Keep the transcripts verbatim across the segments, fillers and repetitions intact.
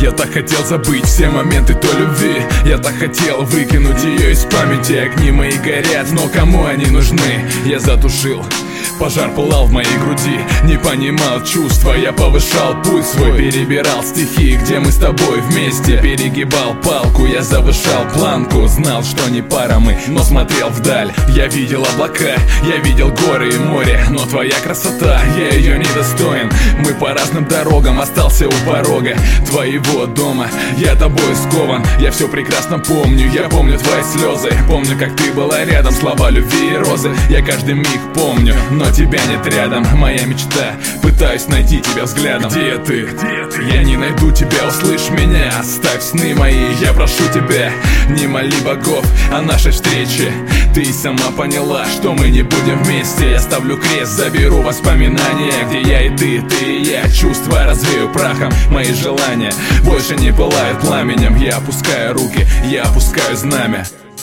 Я так хотел забыть все моменты той любви. Я так хотел выкинуть ее из памяти. Огни мои горят, но кому они нужны? Я затушил. Пожар пылал в моей груди, не понимал чувства. Я повышал пульс свой, перебирал стихи, где мы с тобой вместе. Перегибал палку, я завышал планку. Знал, что не пара мы, но смотрел вдаль. Я видел облака, я видел горы и море, но твоя красота, я ее недостоин. Мы по разным дорогам, остался у порога твоего дома. Я тобой скован, я все прекрасно помню. Я помню твои слезы, помню, как ты была рядом. Слова любви и розы, я каждый миг помню, но тебя нет рядом. Моя мечта, пытаюсь найти тебя взглядом. Где ты? Где ты? Я не найду тебя, услышь меня. Оставь сны мои, я прошу тебя. Не моли богов о нашей встрече. Ты сама поняла, что мы не будем вместе. Я ставлю крест, заберу воспоминания, где я и ты, ты и я. Чувства развею прахом, мои желания больше не пылают пламенем. Я опускаю руки, я опускаю знамя.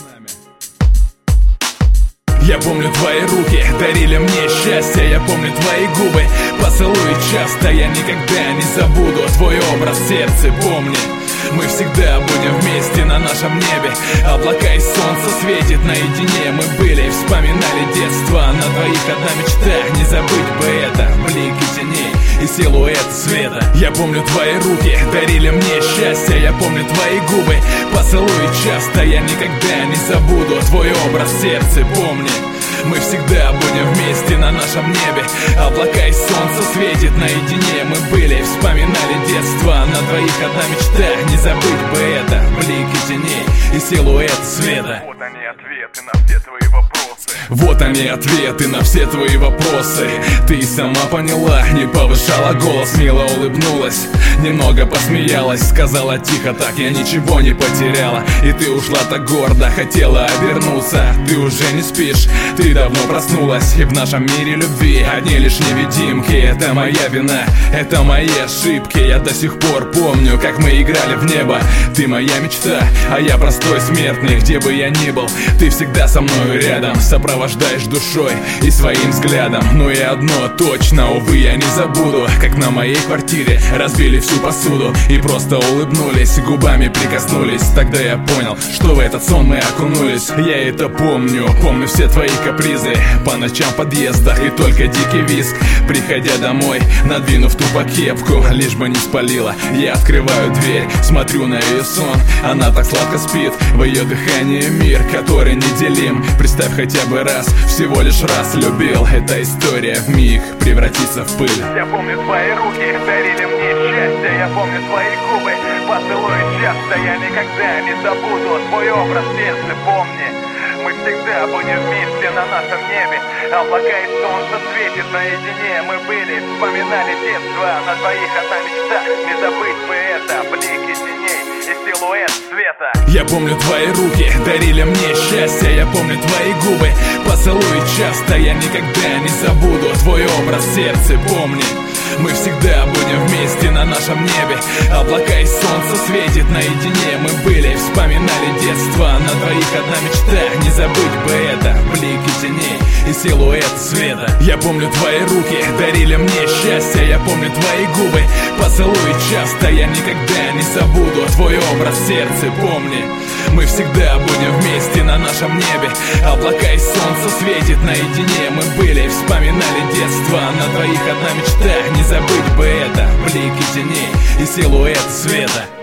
Я помню твои руки, дарили мне счастье. Я помню твои губы, поцелуи часто. Я никогда не забуду твой образ в сердце, помни. Мы всегда будем вместе на нашем небе. Облака и солнце светит наедине. Мы были и вспоминали детство. На двоих одна мечта, не забыть бы это. Блики теней и силуэт света. Я помню твои руки, дарили мне счастье. Я помню твои губы, поцелуи часто. Я никогда не забуду твой образ в сердце, помни. Мы всегда будем вместе на нашем небе. Облака и солнце светит наедине. Мы были и вспоминали детство. На двоих одна мечта, не забыть бы это. Блики теней и силуэт света. Вот они ответы на все твои вопросы. Вот они ответы на все твои вопросы. Ты сама поняла, не повышала голос, мило улыбнулась, немного посмеялась, сказала тихо так: я ничего не потеряла. И ты ушла так гордо, хотела обернуться. Ты уже не спишь, ты давно проснулась. И в нашем мире любви одни лишь невидимки. Это моя вина, это мои ошибки. Я до сих пор помню, как мы играли в небо. Ты моя мечта, а я простой смертный. Где бы я ни был, ты всегда со мной рядом. Сопровождаешь душой и своим взглядом. Но и одно точно, увы, я не забуду, как на моей квартире разбили всю посуду и просто улыбнулись, губами прикоснулись. Тогда я понял, что в этот сон мы окунулись. Я это помню, помню все твои капризы по ночам в подъездах и только дикий визг. Приходя домой, надвинув тупо кепку, лишь бы не спалила, я открываю дверь, смотрю на ее сон. Она так сладко спит, в ее дыхании мир, который неделим. Представь хотя бы раз, всего лишь раз любил. Эта история вмиг превратится в пыль. Я помню твои руки, дарили мне счастье. Я помню твои губы, поцелуи часто. Я никогда не забуду твой образ в сердце, помни. Мы всегда будем вместе на нашем небе. Облака и солнце светит наедине. Мы были, вспоминали детство. На двоих одна мечта, не забыть бы это. Блики теней и силуэт света. Я помню твои руки, дарили мне счастье. Я помню твои губы, поцелуи часто. Я никогда не забуду твой образ в сердце, помни. Мы всегда будем вместе на нашем небе. Облака и солнце светит наедине. Мы были и вспоминали детство. На двоих одна мечта, не забыть бы это. Блики теней и силуэт света. Я помню твои руки, дарили мне счастье. Я помню твои губы, поцелуи часто. Я никогда не забуду твой образ в сердце, помни. Мы всегда будем вместе на нашем небе. Облака и солнце светит наедине. Мы были и вспоминали детство. На двоих одна мечта, не забыть бы это. Блики теней и силуэт света.